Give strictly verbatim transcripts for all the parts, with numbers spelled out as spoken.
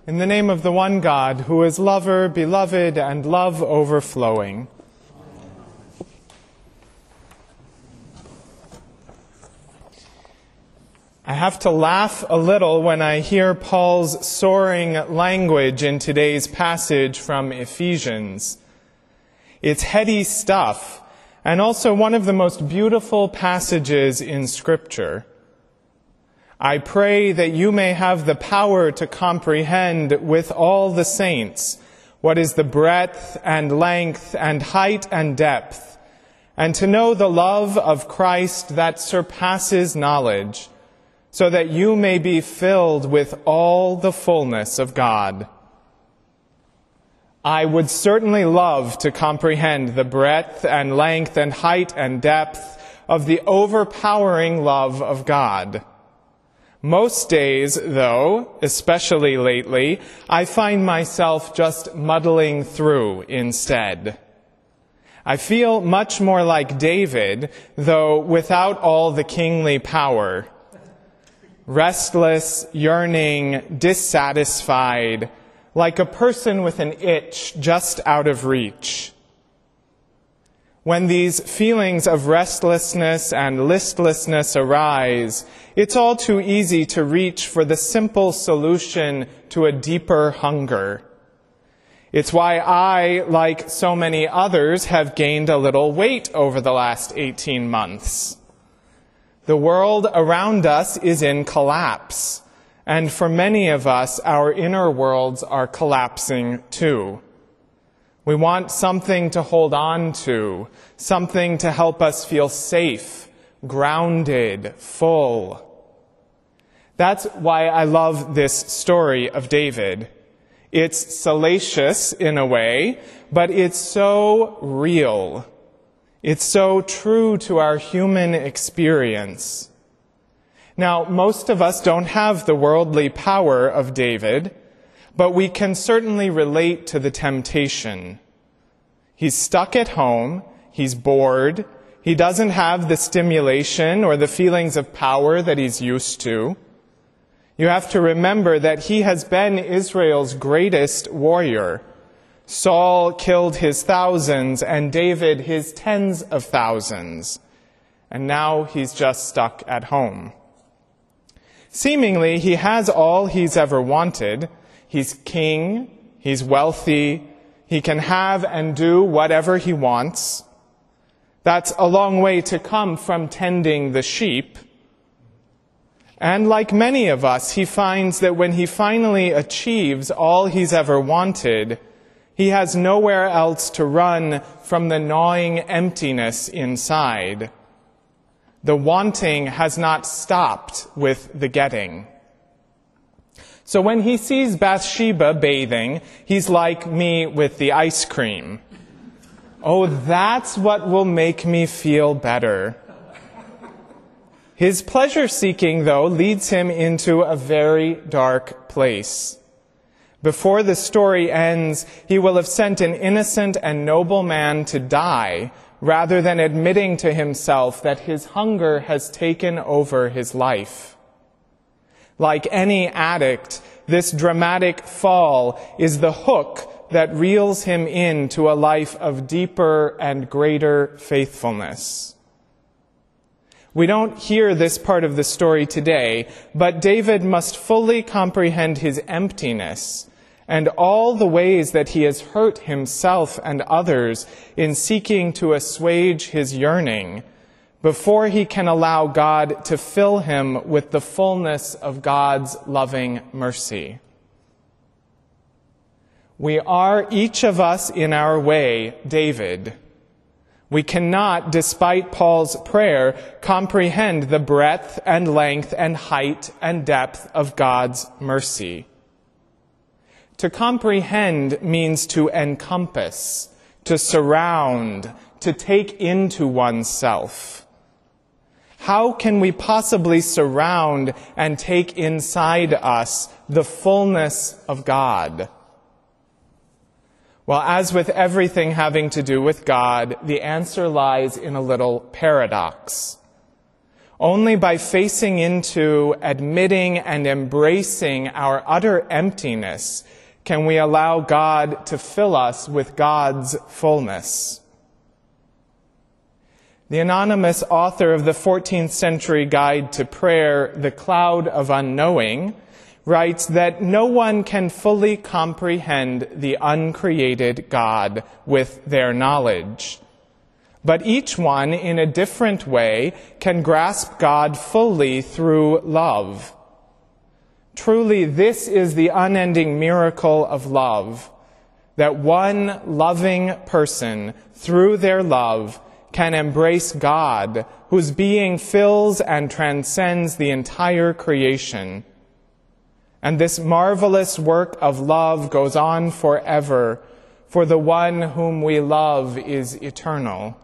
In the name of the one God, who is lover, beloved, and love overflowing. I have to laugh a little when I hear Paul's soaring language in today's passage from Ephesians. It's heady stuff, and also one of the most beautiful passages in Scripture. I pray that you may have the power to comprehend with all the saints what is the breadth and length and height and depth, and to know the love of Christ that surpasses knowledge, so that you may be filled with all the fullness of God. I would certainly love to comprehend the breadth and length and height and depth of the overpowering love of God. Most days, though, especially lately, I find myself just muddling through instead. I feel much more like David, though without all the kingly power. Restless, yearning, dissatisfied, like a person with an itch just out of reach. When these feelings of restlessness and listlessness arise, it's all too easy to reach for the simple solution to a deeper hunger. It's why I, like so many others, have gained a little weight over the last eighteen months. The world around us is in collapse, and for many of us, our inner worlds are collapsing too. We want something to hold on to, something to help us feel safe, grounded, full. That's why I love this story of David. It's salacious in a way, but it's so real. It's so true to our human experience. Now, most of us don't have the worldly power of David, but we can certainly relate to the temptation. He's stuck at home, he's bored, he doesn't have the stimulation or the feelings of power that he's used to. You have to remember that he has been Israel's greatest warrior. Saul killed his thousands and David his tens of thousands. And now he's just stuck at home. Seemingly, he has all he's ever wanted. He's king, he's wealthy, he can have and do whatever he wants. That's a long way to come from tending the sheep. And like many of us, he finds that when he finally achieves all he's ever wanted, he has nowhere else to run from the gnawing emptiness inside. The wanting has not stopped with the getting. So when he sees Bathsheba bathing, he's like me with the ice cream. Oh, that's what will make me feel better. His pleasure-seeking, though, leads him into a very dark place. Before the story ends, he will have sent an innocent and noble man to die, rather than admitting to himself that his hunger has taken over his life. Like any addict, this dramatic fall is the hook that reels him into a life of deeper and greater faithfulness. We don't hear this part of the story today, but David must fully comprehend his emptiness and all the ways that he has hurt himself and others in seeking to assuage his yearning before he can allow God to fill him with the fullness of God's loving mercy. We are, each of us in our way, David. We cannot, despite Paul's prayer, comprehend the breadth and length and height and depth of God's mercy. To comprehend means to encompass, to surround, to take into oneself. How can we possibly surround and take inside us the fullness of God? Well, as with everything having to do with God, the answer lies in a little paradox. Only by facing into, admitting, and embracing our utter emptiness can we allow God to fill us with God's fullness. The anonymous author of the fourteenth century Guide to Prayer, The Cloud of Unknowing, writes that no one can fully comprehend the uncreated God with their knowledge. But each one, in a different way, can grasp God fully through love. Truly, this is the unending miracle of love, that one loving person, through their love, can embrace God, whose being fills and transcends the entire creation. And this marvelous work of love goes on forever, for the one whom we love is eternal.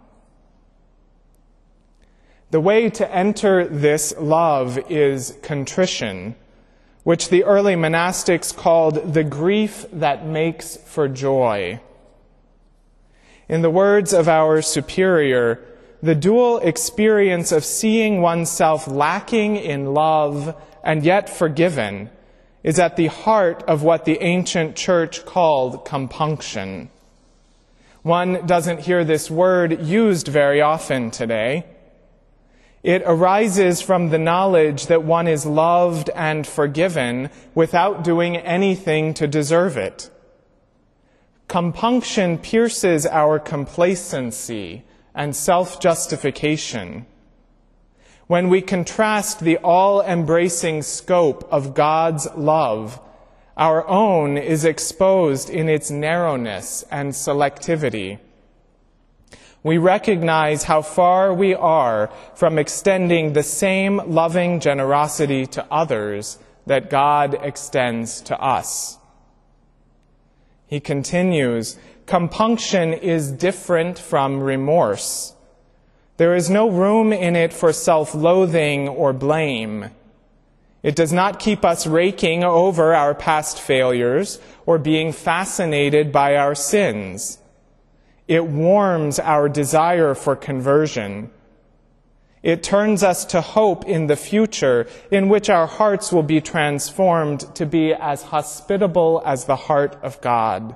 The way to enter this love is contrition, which the early monastics called the grief that makes for joy. In the words of our superior, the dual experience of seeing oneself lacking in love and yet forgiven is at the heart of what the ancient church called compunction. One doesn't hear this word used very often today. It arises from the knowledge that one is loved and forgiven without doing anything to deserve it. Compunction pierces our complacency and self-justification. When we contrast the all-embracing scope of God's love, our own is exposed in its narrowness and selectivity. We recognize how far we are from extending the same loving generosity to others that God extends to us. He continues, compunction is different from remorse. There is no room in it for self-loathing or blame. It does not keep us raking over our past failures or being fascinated by our sins. It warms our desire for conversion. It turns us to hope in the future, in which our hearts will be transformed to be as hospitable as the heart of God.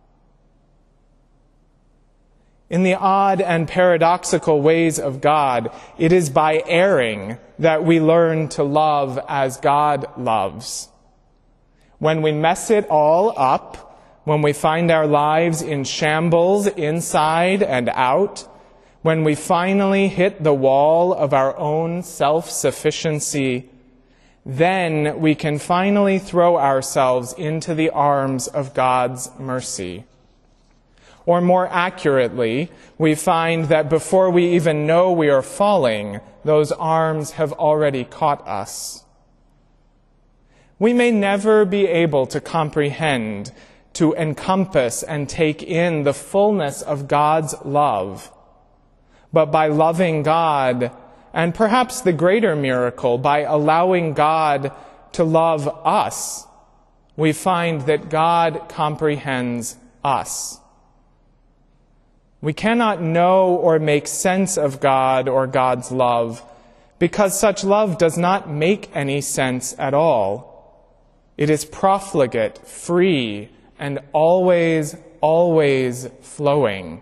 In the odd and paradoxical ways of God, it is by erring that we learn to love as God loves. When we mess it all up, when we find our lives in shambles inside and out, when we finally hit the wall of our own self-sufficiency, then we can finally throw ourselves into the arms of God's mercy. Or more accurately, we find that before we even know we are falling, those arms have already caught us. We may never be able to comprehend, to encompass and take in the fullness of God's love. But by loving God, and perhaps the greater miracle, by allowing God to love us, we find that God comprehends us. We cannot know or make sense of God or God's love because such love does not make any sense at all. It is profligate, free, and always, always flowing.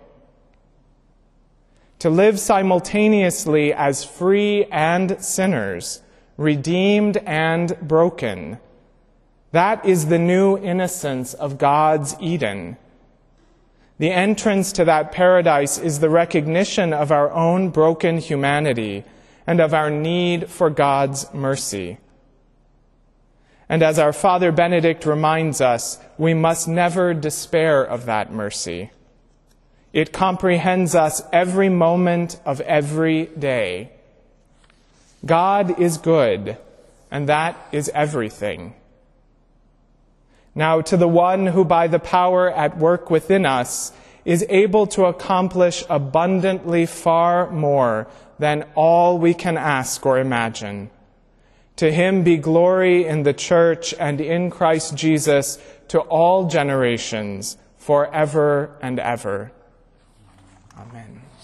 To live simultaneously as free and sinners, redeemed and broken, that is the new innocence of God's Eden. The entrance to that paradise is the recognition of our own broken humanity and of our need for God's mercy. And as our Father Benedict reminds us, we must never despair of that mercy. It comprehends us every moment of every day. God is good, and that is everything. Now, to the one who by the power at work within us is able to accomplish abundantly far more than all we can ask or imagine, to him be glory in the Church and in Christ Jesus to all generations, forever and ever. Amen.